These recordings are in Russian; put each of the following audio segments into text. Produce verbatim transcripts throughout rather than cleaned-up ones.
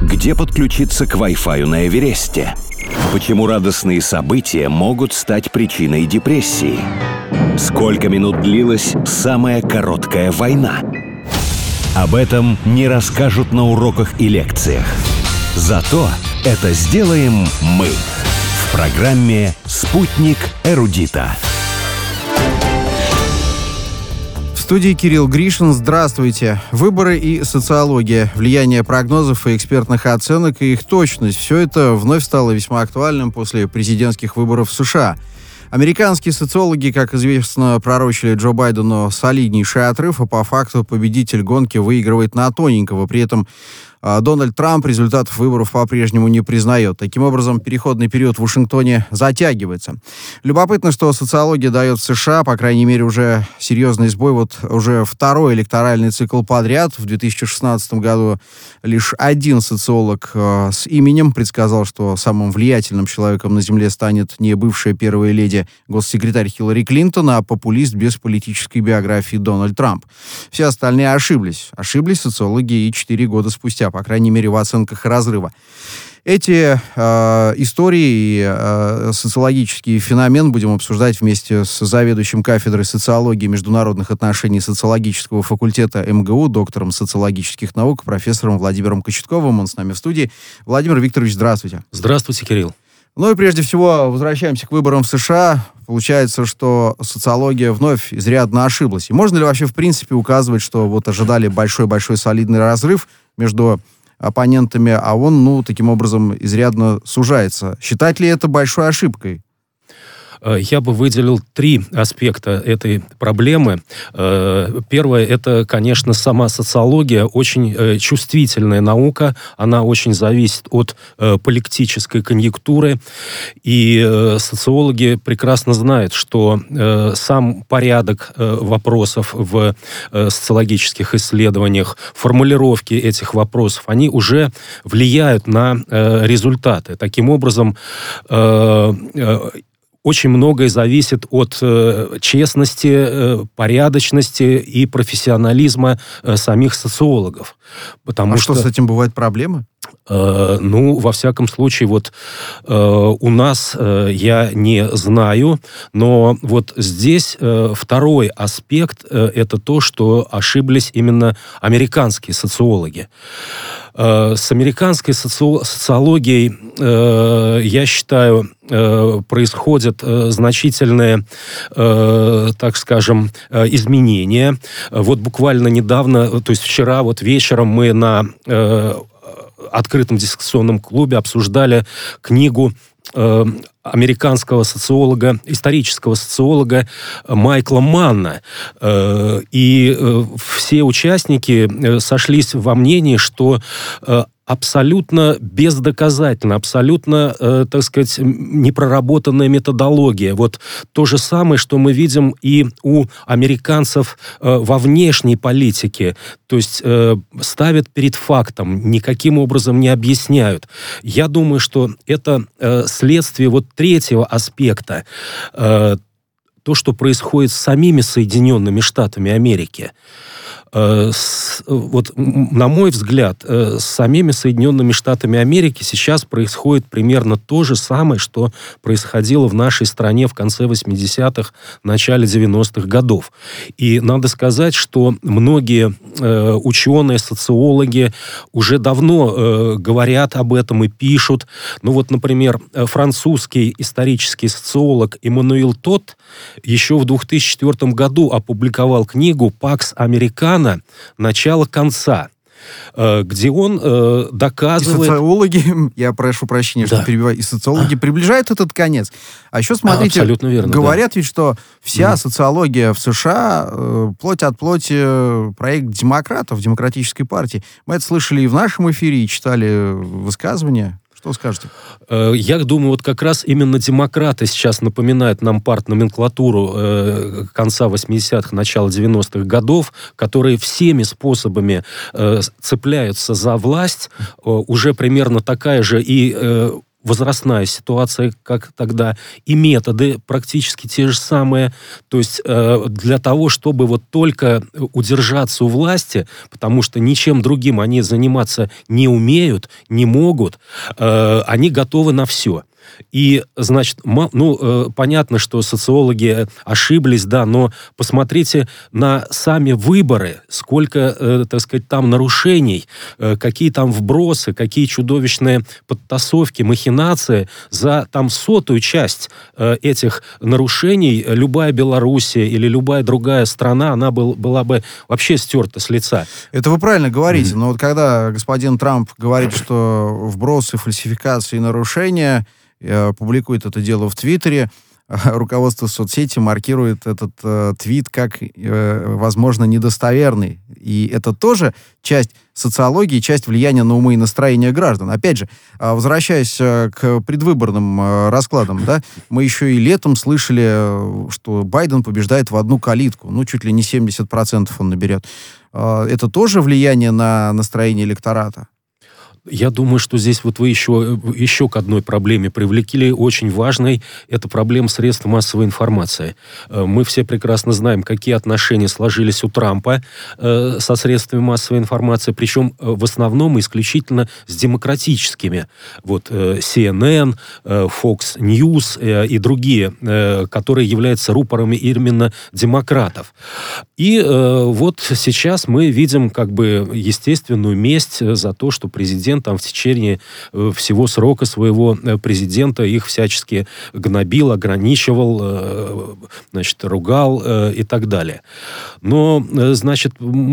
Где подключиться к Wi-Fi на Эвересте? Почему радостные события могут стать причиной депрессии? Сколько минут длилась самая короткая война? Об этом не расскажут на уроках и лекциях. Зато это сделаем мы в программе «Спутник эрудита». В студии Кирилл Гришин. Здравствуйте. Выборы и социология, влияние прогнозов и экспертных оценок и их точность. Все это вновь стало весьма актуальным после президентских выборов в США. Американские социологи, как известно, пророчили Джо Байдену солиднейший отрыв, а по факту победитель гонки выигрывает на тоненького. При этом Дональд Трамп результатов выборов по-прежнему не признает. Таким образом, переходный период в Вашингтоне затягивается. Любопытно, что социология дает в США, по крайней мере, уже серьезный сбой. Вот уже второй электоральный цикл подряд. В две тысячи шестнадцатом году лишь один социолог э, с именем предсказал, что самым влиятельным человеком на Земле станет не бывшая первая леди, госсекретарь Хиллари Клинтон, а популист без политической биографии Дональд Трамп. Все остальные ошиблись. Ошиблись социологи и четыре года спустя, по крайней мере, в оценках разрыва. Эти э, истории и э, социологический феномен будем обсуждать вместе с заведующим кафедрой социологии и международных отношений социологического факультета эм гэ у, доктором социологических наук, профессором Владимиром Кочетковым. Он с нами в студии. Владимир Викторович, здравствуйте. Здравствуйте, Кирилл. Ну и прежде всего возвращаемся к выборам в США. Получается, что социология вновь изрядно ошиблась. И можно ли вообще в принципе указывать, что вот ожидали большой-большой солидный разрыв между оппонентами, а он, ну, таким образом изрядно сужается? Считать ли это большой ошибкой? Я бы выделил три аспекта этой проблемы. Первое – это, конечно, сама социология, очень чувствительная наука. Она очень зависит от политической конъюнктуры. И социологи прекрасно знают, что сам порядок вопросов в социологических исследованиях, формулировки этих вопросов, они уже влияют на результаты. Таким образом, очень многое зависит от э, честности, э, порядочности и профессионализма э, самих социологов. Потому а что, что с этим бывают проблемы? Э, ну, во всяком случае, вот э, у нас э, я не знаю, но вот здесь э, второй аспект э, это то, что ошиблись именно американские социологи. С американской соци... социологией, э, я считаю, э, происходят э, значительные, э, так скажем, э, изменения. Вот буквально недавно, то есть вчера вот вечером мы на э, открытом дискуссионном клубе обсуждали книгу э, американского социолога, исторического социолога Майкла Манна. И все участники сошлись во мнении, что абсолютно бездоказательно, абсолютно, э, так сказать, непроработанная методология. Вот то же самое, что мы видим и у американцев э, во внешней политике. То есть э, ставят перед фактом, никаким образом не объясняют. Я думаю, что это э, следствие вот третьего аспекта. Э, то, что происходит с самими Соединенными Штатами Америки. С, вот, на мой взгляд, с самими Соединенными Штатами Америки сейчас происходит примерно то же самое, что происходило в нашей стране в конце восьмидесятых, начале девяностых годов. И надо сказать, что многие э, ученые, социологи уже давно э, говорят об этом и пишут. Ну вот, например, французский исторический социолог Эммануил Тот еще в две тысячи четвёртом году опубликовал книгу «Пакс Американо. Начало-конца», где он э, доказывает... И социологи, я прошу прощения, что да. перебиваю, и социологи а. приближают этот конец. А еще, смотрите, а, верно, говорят да. ведь, что вся mm. социология в США э, плоть от плоти проект демократов, демократической партии. Мы это слышали и в нашем эфире, и читали высказывания. Что скажете? Я думаю, вот как раз именно демократы сейчас напоминают нам партноменклатуру э, конца восьмидесятых, начала девяностых годов, которые всеми способами э, цепляются за власть. Э, уже примерно такая же и... Э, возрастная ситуация, как тогда, и методы практически те же самые. То есть э, для того, чтобы вот только удержаться у власти, потому что ничем другим они заниматься не умеют, не могут, э, они готовы на все. И, значит, ну, э, понятно, что социологи ошиблись, да, но посмотрите на сами выборы, сколько, э, так сказать, там нарушений, э, какие там вбросы, какие чудовищные подтасовки, махинации. За там сотую часть э, этих нарушений любая Белоруссия или любая другая страна, она был, была бы вообще стерта с лица. Это вы правильно говорите, mm-hmm. но вот когда господин Трамп говорит, что вбросы, фальсификации, нарушения, публикует это дело в Твиттере, руководство соцсети маркирует этот э, твит как, э, возможно, недостоверный. И это тоже часть социологии, часть влияния на умы и настроения граждан. Опять же, э, возвращаясь э, к предвыборным э, раскладам, да, мы еще и летом слышали, э, что Байден побеждает в одну калитку. Ну, чуть ли не семьдесят процентов он наберет. Э, это тоже влияние на настроение электората? Я думаю, что здесь вот вы еще, еще к одной проблеме привлекли, очень важной. Это проблема средств массовой информации. Мы все прекрасно знаем, какие отношения сложились у Трампа э, со средствами массовой информации, причем в основном исключительно с демократическими. Вот э, си эн эн, э, Fox News э, и другие, э, которые являются рупорами именно демократов. И э, вот сейчас мы видим как бы естественную месть за то, что президент там в течение всего срока своего президента их всячески гнобил, ограничивал, значит, ругал и так далее. Но, значит,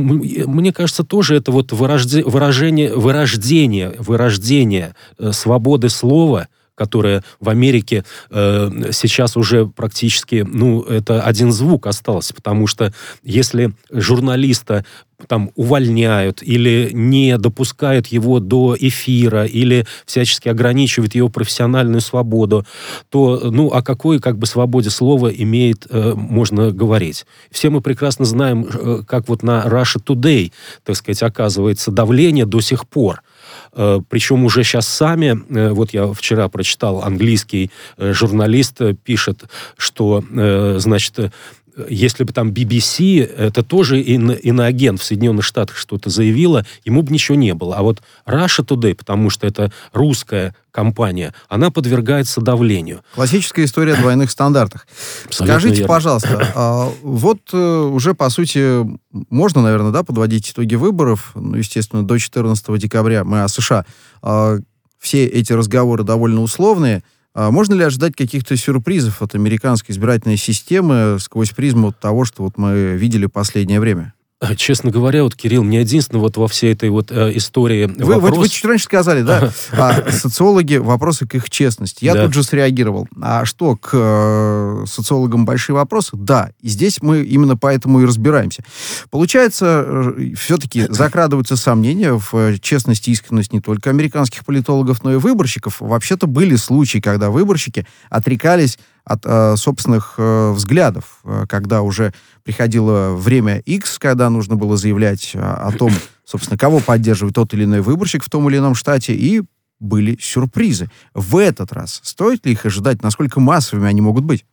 мне кажется, тоже это вот выражение, вырождение, вырождение свободы слова, которая в Америке э, сейчас уже практически, ну, это один звук остался, потому что если журналиста там увольняют или не допускают его до эфира, или всячески ограничивают его профессиональную свободу, то, ну, о какой, как бы, свободе слова имеет, э, можно говорить. Все мы прекрасно знаем, э, как вот на Russia Today, так сказать, оказывается давление до сих пор. Э, причем уже сейчас сами, э, вот я вчера прочитал, английский э, журналист э, пишет, что, э, значит, если бы там би би си, это тоже ино, иноагент в Соединенных Штатах что-то заявила, ему бы ничего не было. А вот Russia Today, потому что это русская компания, она подвергается давлению. Классическая история о двойных стандартах. Абсолютно Скажите, верно. пожалуйста, а, вот а, уже, по сути, можно, наверное, да, подводить итоги выборов, ну, естественно, до четырнадцатого декабря, мы о США, а, все эти разговоры довольно условные. А можно ли ожидать каких-то сюрпризов от американской избирательной системы сквозь призму того, что вот мы видели последнее время? Честно говоря, вот, Кирилл, мне единственное вот во всей этой вот э, истории вы, вопрос... вы, вы чуть раньше сказали, да, а, социологи, вопросы к их честности. Я да. тут же среагировал. А что, к э, социологам большие вопросы? Да, и здесь мы именно поэтому и разбираемся. Получается, э, все-таки закрадываются сомнения в честности и искренность не только американских политологов, но и выборщиков. Вообще-то были случаи, когда выборщики отрекались от э, собственных э, взглядов, э, когда уже приходило время X, когда нужно было заявлять э, о том, собственно, кого поддерживает тот или иной выборщик в том или ином штате, и были сюрпризы. В этот раз стоит ли их ожидать? Насколько массовыми они могут быть?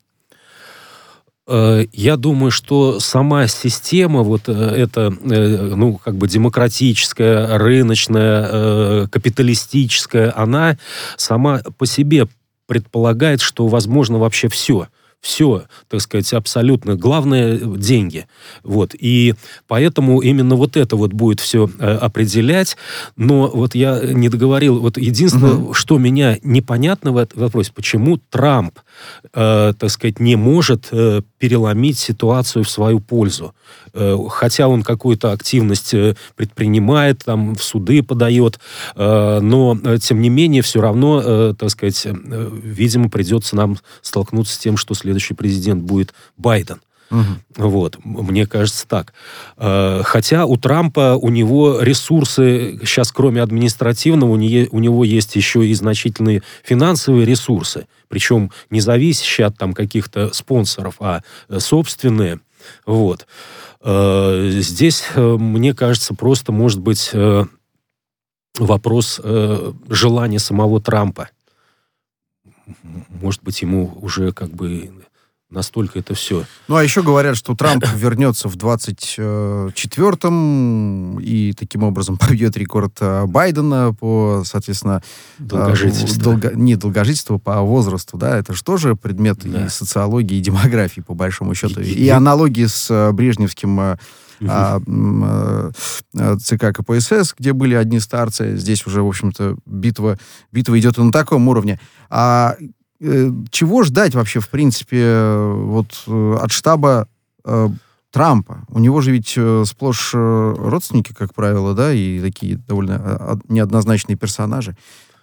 Я думаю, что сама система, вот эта, ну, как бы демократическая, рыночная, капиталистическая, она сама по себе предполагает, что возможно вообще все. Все, так сказать, абсолютно. Главное – деньги. Вот. И поэтому именно вот это вот будет все э, определять. Но вот я не договорил. Вот единственное, угу. что меня непонятно в этом вопросе, почему Трамп, э, так сказать, не может э, переломить ситуацию в свою пользу. Э, хотя он какую-то активность э, предпринимает, там, в суды подает, э, но, э, тем не менее, все равно, э, так сказать, э, видимо, придется нам столкнуться с тем, что следует следующий президент будет Байден. Угу. Вот, мне кажется так. Хотя у Трампа, у него ресурсы, сейчас кроме административного, у него есть еще и значительные финансовые ресурсы, причем не зависящие от там каких-то спонсоров, а собственные. Вот. Здесь, мне кажется, просто может быть вопрос желания самого Трампа. может быть, ему уже как бы настолько это все. Ну, а еще говорят, что Трамп вернется в двадцать четвёртом и таким образом побьет рекорд Байдена по, соответственно... Долгожительству. Долго, не долгожительству, по возрасту, да, это же тоже предмет да. и социологии, и демографии, по большому счету. И, и аналогии с брежневским... Uh-huh. ЦК КПСС, где были одни старцы. Здесь уже, в общем-то, битва, битва идет и на таком уровне. А э, чего ждать вообще, в принципе, вот от штаба э, Трампа? У него же ведь э, сплошь э, родственники, как правило, да, и такие довольно э, неоднозначные персонажи.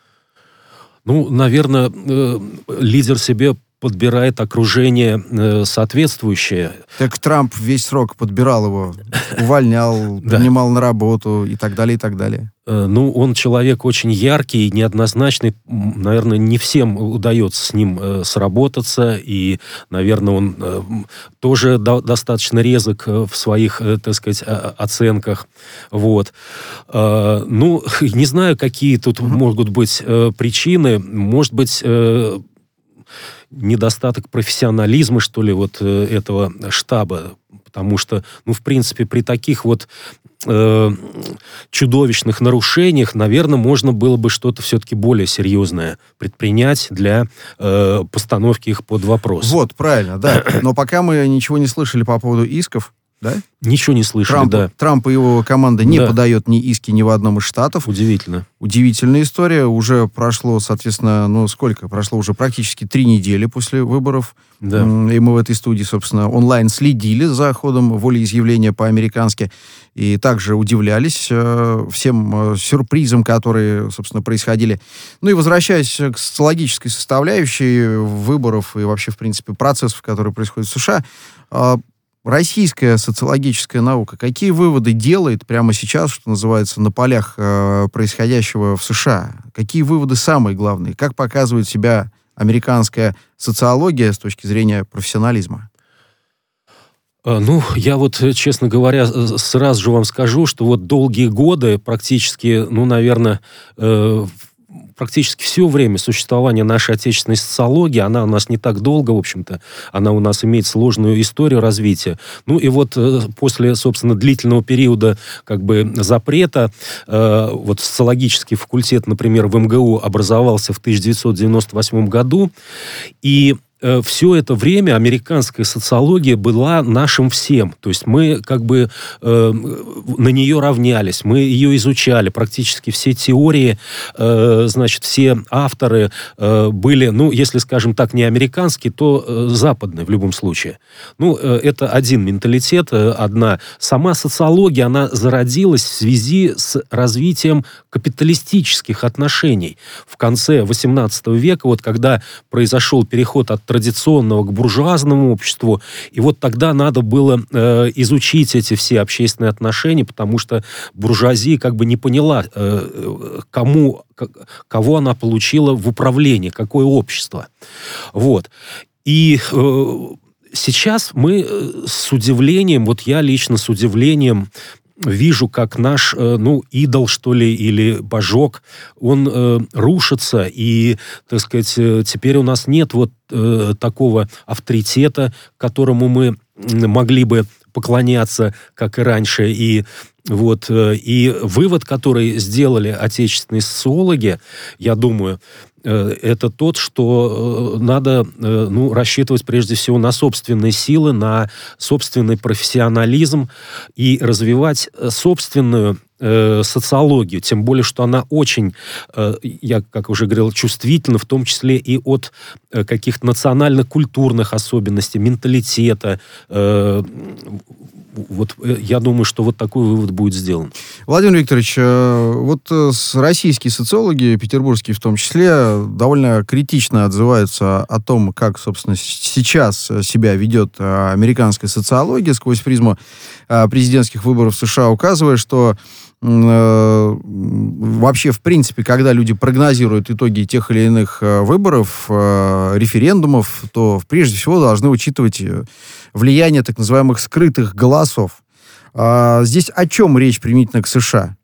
Ну, наверное, э, лидер себе подбирает окружение э, соответствующее. Так Трамп весь срок подбирал его, увольнял, принимал на работу и так далее, и так далее. Э, ну, он человек очень яркий, неоднозначный. Наверное, не всем удается с ним э, сработаться. И, наверное, он э, тоже до, достаточно резок в своих, э, так сказать, оценках. Вот. Э, ну, не знаю, какие тут mm-hmm. могут быть э, причины. Может быть... Э, недостаток профессионализма, что ли, вот э, этого штаба. Потому что, ну, в принципе, при таких вот э, чудовищных нарушениях, наверное, можно было бы что-то все-таки более серьезное предпринять для э, постановки их под вопрос. Вот, правильно, да. Но пока мы ничего не слышали по поводу исков, да? Ничего не слышали, Трамп, да. Трамп и его команда не да. подает ни иски ни в одном из штатов. Удивительно. Удивительная история. Уже прошло, соответственно, ну сколько? Прошло уже практически три недели после выборов. Да. И мы в этой студии, собственно, онлайн следили за ходом волеизъявления по-американски. И также удивлялись э, всем э, сюрпризам, которые, собственно, происходили. Ну и возвращаясь к социологической составляющей выборов и вообще, в принципе, процессов, которые происходят в США, э, российская социологическая наука какие выводы делает прямо сейчас, что называется, на полях э, происходящего в США? Какие выводы самые главные? Как показывает себя американская социология с точки зрения профессионализма? Ну, я вот, честно говоря, сразу же вам скажу, что вот долгие годы, практически, ну, наверное, э, практически все время существования нашей отечественной социологии, она у нас не так долго, в общем-то, она у нас имеет сложную историю развития. Ну и вот э, после, собственно, длительного периода как бы запрета, э, вот социологический факультет, например, в эм гэ у образовался в тысяча девятьсот девяносто восьмом году, и все это время американская социология была нашим всем. То есть мы как бы э, на нее равнялись, мы ее изучали. Практически все теории, э, значит, все авторы э, были, ну, если, скажем так, не американские, то э, западные в любом случае. Ну, э, это один менталитет, э, одна. Сама социология, она зародилась в связи с развитием капиталистических отношений. В конце восемнадцатого века, вот когда произошел переход от традиционного к буржуазному обществу. И вот тогда надо было э, изучить эти все общественные отношения, потому что буржуазия как бы не поняла, э, кому, к, кого она получила в управлении, какое общество. Вот. И э, сейчас мы с удивлением, вот я лично с удивлением вижу, как наш, ну, идол, что ли, или божок, он э, рушится, и, так сказать, теперь у нас нет вот э, такого авторитета, которому мы могли бы поклоняться, как и раньше, и вот, э, и вывод, который сделали отечественные социологи, я думаю, это тот, что надо, ну, рассчитывать прежде всего на собственные силы, на собственный профессионализм и развивать собственную э, социологию. Тем более, что она очень, э, я, как уже говорил, чувствительна, в том числе и от э, каких-то национально-культурных особенностей, менталитета. Э, вот я думаю, что вот такой вывод будет сделан. Владимир Викторович, вот российские социологи, петербургские в том числе, довольно критично отзываются о том, как, собственно, сейчас себя ведет американская социология сквозь призму президентских выборов в США, указывая, что вообще, в принципе, когда люди прогнозируют итоги тех или иных выборов, референдумов, то прежде всего должны учитывать влияние так называемых скрытых голосов. Здесь о чем речь применительно к США?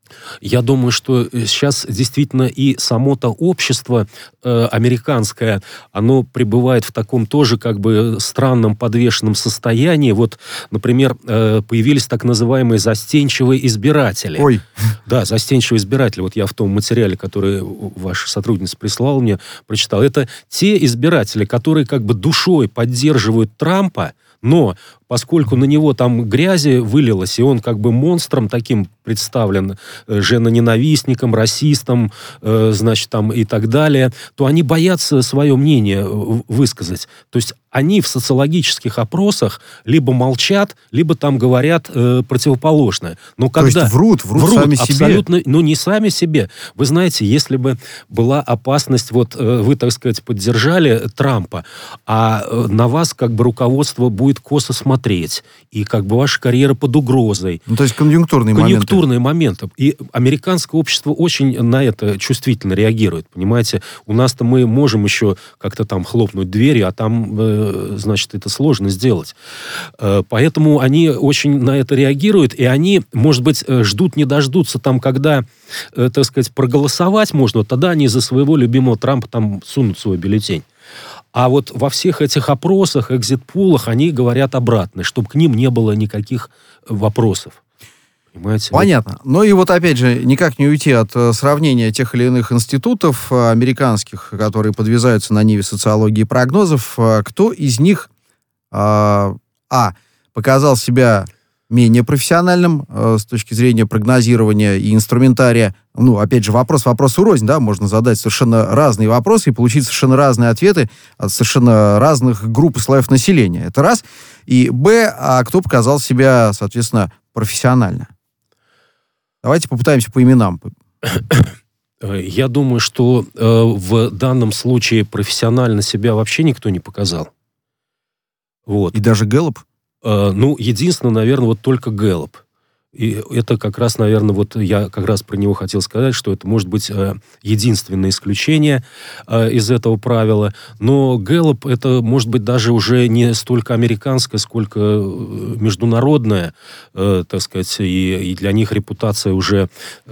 Я думаю, что сейчас действительно и само-то общество э, американское, оно пребывает в таком тоже как бы странном подвешенном состоянии. Вот, например, э, появились так называемые застенчивые избиратели. Ой. Да, застенчивые избиратели. Вот я в том материале, который ваша сотрудница прислала мне, прочитал. Это те избиратели, которые как бы душой поддерживают Трампа, но поскольку на него там грязи вылилось, и он как бы монстром таким представлен, э, женоненавистником, расистом, э, значит, там и так далее, то они боятся свое мнение высказать. То есть они в социологических опросах либо молчат, либо там говорят э, противоположное. Но когда... То есть врут, врут, врут сами абсолютно, себе? Ну, не сами себе. Вы знаете, если бы была опасность, вот э, вы, так сказать, поддержали Трампа, а э, на вас как бы руководство будет косо смотреть, и как бы ваша карьера под угрозой. Ну, то есть конъюнктурные моменты. Конъюнктурные моменты. И американское общество очень на это чувствительно реагирует, понимаете? У нас-то мы можем еще как-то там хлопнуть дверью, а там, э, значит, это сложно сделать. Э, поэтому они очень на это реагируют, и они, может быть, ждут, не дождутся там, когда, э, так сказать, проголосовать можно, тогда они за своего любимого Трампа там сунут свой бюллетень. А вот во всех этих опросах, экзит-пулах, они говорят обратно, чтобы к ним не было никаких вопросов. Понимаете? Понятно. Ну и вот опять же, никак не уйти от э, сравнения тех или иных институтов э, американских, которые подвязаются на ниве социологии и прогнозов. Э, кто из них э, а. показал себя менее профессиональным э, с точки зрения прогнозирования и инструментария? Ну, опять же, вопрос вопрос урознь, да, можно задать совершенно разные вопросы и получить совершенно разные ответы от совершенно разных групп и слоев населения. Это раз. И б. А кто показал себя, соответственно, профессионально? Давайте попытаемся по именам. Я думаю, что э, в данном случае профессионально себя вообще никто не показал. Вот. И даже Гэллоп? Э, ну, единственное, наверное, вот только Гэллоп. И это как раз, наверное, вот я как раз про него хотел сказать, что это может быть э, единственное исключение э, из этого правила. Но Гэллоп это может быть даже уже не столько американское, сколько международное, э, так сказать, и, и для них репутация уже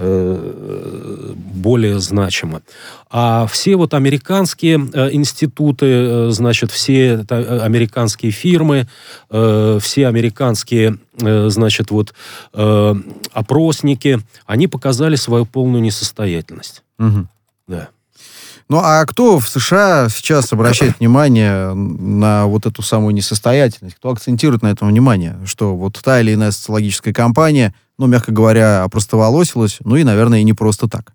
э, более значима. А все вот американские э, институты, э, значит, все это, американские фирмы, э, все американские, э, значит, вот э, опросники, они показали свою полную несостоятельность. Угу. Да. Ну, а кто в США сейчас обращает внимание на вот эту самую несостоятельность? Кто акцентирует на этом внимание? Что вот та или иная социологическая кампания, ну, мягко говоря, опростоволосилась, ну и, наверное, и не просто так.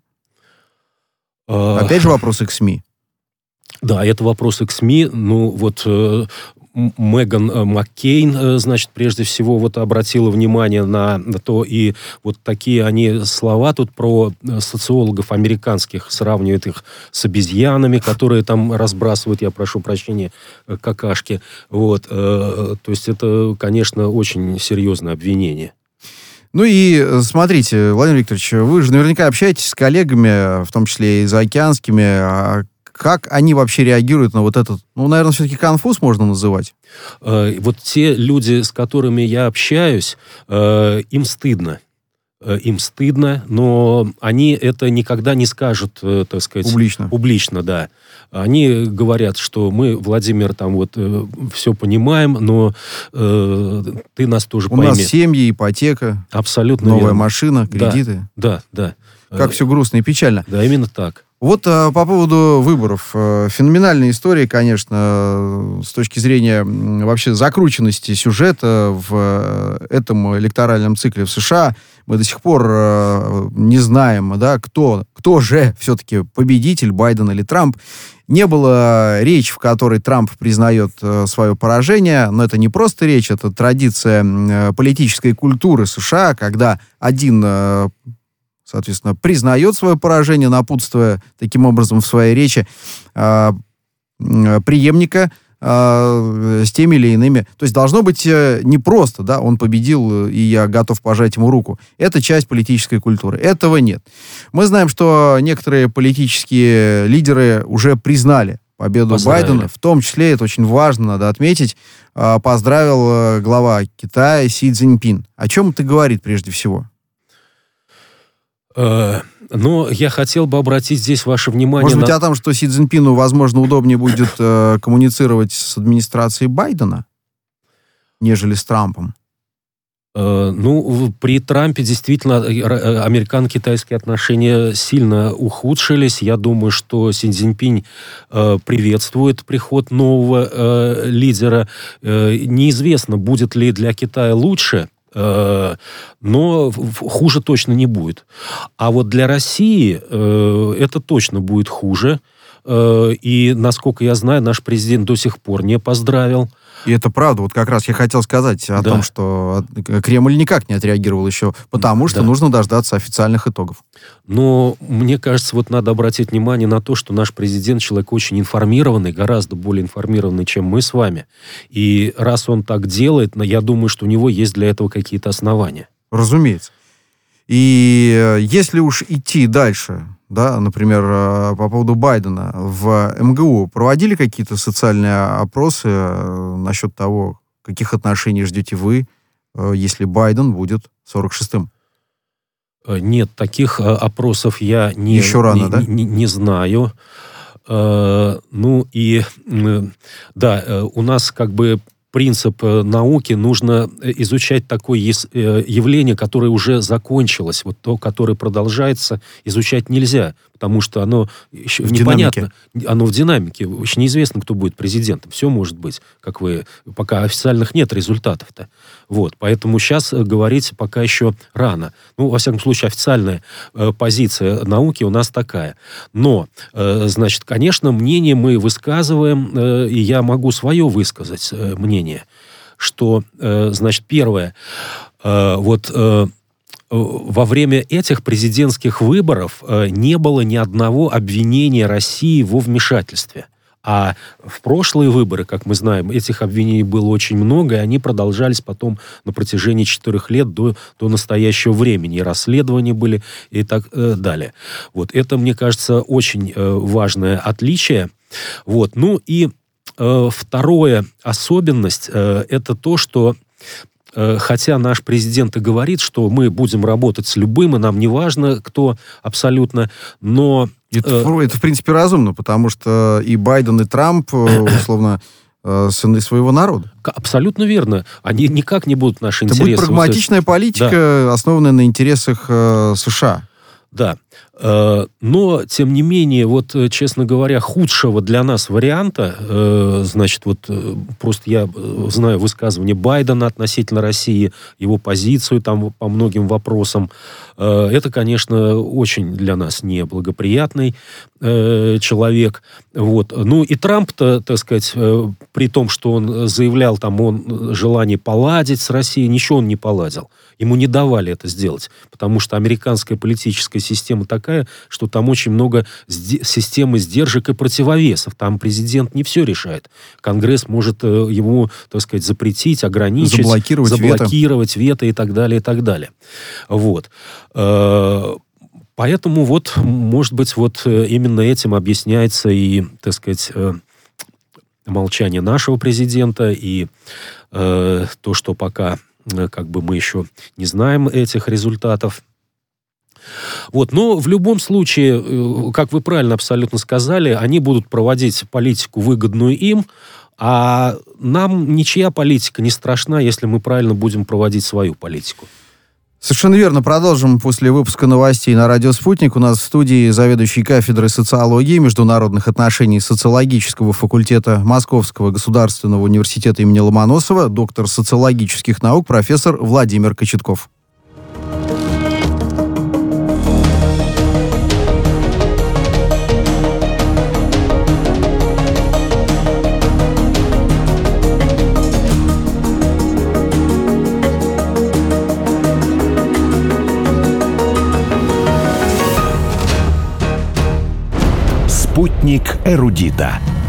Опять же вопросы к СМИ. Да, это вопросы к СМИ. Ну, вот э, Меган Маккейн, э, значит, прежде всего вот обратила внимание на, на то, и вот такие они слова тут про социологов американских, сравнивают их с обезьянами, которые там разбрасывают, я прошу прощения, какашки. Вот, э, то есть это, конечно, очень серьезное обвинение. Ну и смотрите, Владимир Викторович, вы же наверняка общаетесь с коллегами, в том числе и заокеанскими. Как они вообще реагируют на вот этот, ну, наверное, все-таки конфуз можно называть? Э, вот те люди, с которыми я общаюсь, э, им стыдно. Э, им стыдно, но они это никогда не скажут, э, так сказать... Публично. Публично, да. Они говорят, что мы, Владимир, там вот э, все понимаем, но э, ты нас тоже У пойми. нас семьи, ипотека, абсолютно новая верно. машина, кредиты. Да, да. да. Как все грустно и печально. Да, именно так. Вот а, по поводу выборов. Феноменальная история, конечно, с точки зрения вообще закрученности сюжета в этом электоральном цикле в США. Мы до сих пор а, не знаем, да, кто, кто же все-таки победитель, Байден или Трамп. Не было речи, в которой Трамп признает э, свое поражение, но это не просто речь, это традиция э, политической культуры США, когда один... Э, соответственно, признает свое поражение, напутствуя таким образом в своей речи э, э, преемника э, с теми или иными. То есть должно быть э, не просто, да, он победил, и я готов пожать ему руку. Это часть политической культуры. Этого нет. Мы знаем, что некоторые политические лидеры уже признали победу Поздравили. Байдена. В том числе, это очень важно, надо отметить, э, поздравил э, глава Китая Си Цзиньпин. О чем это говорит прежде всего? Но я хотел бы обратить здесь ваше внимание... Может быть, на... о том, что Си Цзиньпину, возможно, удобнее будет э, коммуницировать с администрацией Байдена, нежели с Трампом? Э, ну, при Трампе действительно американо-китайские отношения сильно ухудшились. Я думаю, что Си Цзиньпинь э, приветствует приход нового э, лидера. Э, неизвестно, будет ли для Китая лучше, но хуже точно не будет. А вот для России э, это точно будет хуже. Э, и, насколько я знаю, наш президент до сих пор не поздравил. И это правда. Вот как раз я хотел сказать о да. том, что Кремль никак не отреагировал еще, потому что да. нужно дождаться официальных итогов. Но мне кажется, вот надо обратить внимание на то, что наш президент человек очень информированный, гораздо более информированный, чем мы с вами. И раз он так делает, я думаю, что у него есть для этого какие-то основания. Разумеется. И если уж идти дальше, да, например, по поводу Байдена, в эм гэ у проводили какие-то социальные опросы насчет того, каких отношений ждете вы, если Байден будет сорок шестым? Нет, таких опросов я не, Еще рано, не, да? не, не знаю. Ну и да, у нас как бы принцип науки, нужно изучать такое явление, которое уже закончилось. Вот то, которое продолжается, изучать нельзя, потому что оно еще в непонятно. Динамике. Оно в динамике. Еще неизвестно, кто будет президентом. Все может быть, как вы... Пока официальных нет результатов-то. Вот. Поэтому сейчас говорить пока еще рано. Ну, во всяком случае, официальная э, позиция науки у нас такая. Но, э, значит, конечно, мнение мы высказываем, э, и я могу свое высказать э, мнение, что, э, значит, первое, э, вот... Э, во время этих президентских выборов э, не было ни одного обвинения России во вмешательстве. А в прошлые выборы, как мы знаем, этих обвинений было очень много, и они продолжались потом на протяжении четырех лет до, до настоящего времени. И расследования были, и так э, далее. Вот. Это, мне кажется, очень э, важное отличие. Вот. Ну и э, второе особенность э, это то, что хотя наш президент и говорит, что мы будем работать с любым, и нам не важно, кто абсолютно, но... Это, это в принципе, разумно, потому что и Байден, и Трамп, условно, сыны своего народа. Абсолютно верно. Они никак не будут наши это интересы... Это будет прагматичная политика, да. основанная на интересах США. Да. Но, тем не менее, вот, честно говоря, худшего для нас варианта, значит, вот просто я знаю высказывание Байдена относительно России, его позицию там по многим вопросам, это, конечно, очень для нас неблагоприятный человек. Вот. Ну, и Трамп-то, так сказать, при том, что он заявлял там он желание поладить с Россией, ничего он не поладил. Ему не давали это сделать, потому что американская политическая система такая, что там очень много системы сдержек и противовесов. Там президент не все решает. Конгресс может ему, так сказать, запретить, ограничить, заблокировать, заблокировать вето. вето и так далее, и так далее. Вот. Поэтому вот, может быть, вот именно этим объясняется и, так сказать, молчание нашего президента, и то, что пока как бы мы еще не знаем этих результатов. Вот. Но в любом случае, как вы правильно абсолютно сказали, они будут проводить политику, выгодную им, а нам ничья политика не страшна, если мы правильно будем проводить свою политику. Совершенно верно. Продолжим после выпуска новостей на радио «Спутник». У нас в студии заведующий кафедрой социологии и международных отношений социологического факультета Московского государственного университета имени Ломоносова, доктор социологических наук, профессор Владимир Кочетков. Спутник эрудита.